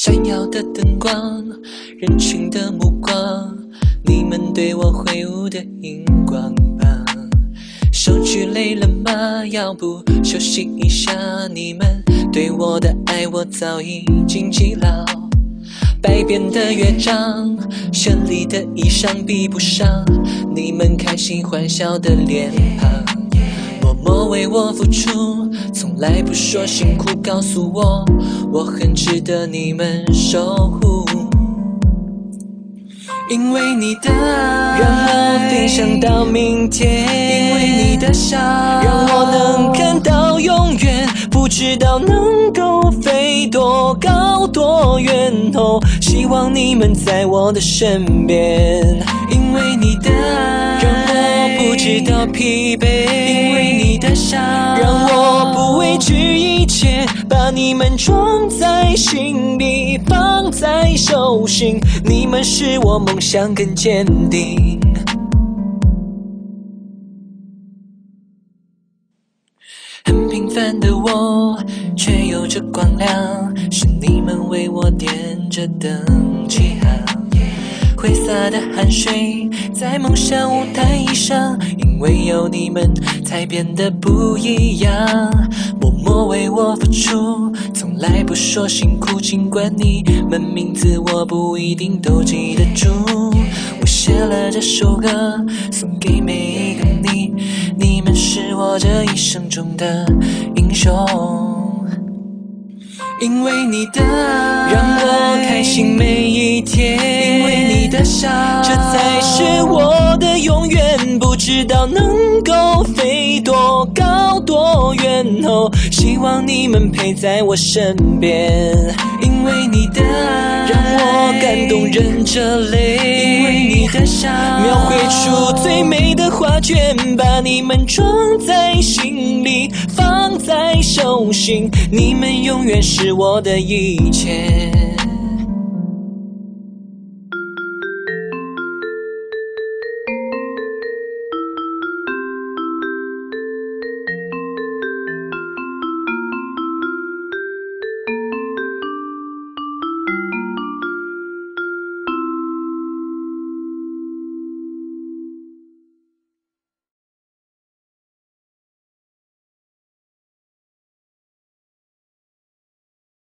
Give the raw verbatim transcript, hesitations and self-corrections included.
闪耀的灯光，人群的目光，你们对我挥舞的荧光棒。手举累了吗？要不休息一下。你们对我的爱，我早已经记牢。百变的乐章，绚丽的衣裳比不上你们开心欢笑的脸庞。默默为我付出，从来不说辛苦，告诉我我很值得你们守护。因为你的爱，让我飞翔到明天；因为你的笑，让我能看到永远。不知道能够飞多高多远哦，希望你们在我的身边。因为你的爱，让我不知道疲惫；因为你的笑，让我不畏惧一切。把你们装在心里，放在手心，你们使我梦想更坚定。很平凡的我，却有着光亮，是你们为我点着灯起航。挥洒的汗水在梦想舞台衣上，因为有你们才变得不一样。默默为我付出，从来不说辛苦，尽管你们名字我不一定都记得住。我写了这首歌送给每一个你，你们是我这一生中的英雄。因为你的爱，让我开心每一天；因为你的笑，这才是我的永远。不知道能够飞多高多远哦，希望你们陪在我身边。因为你的爱，让我感动忍着泪；因为你的笑，描绘出最美的画卷。把你们装在心里，放在手心，你们永远是我的一切。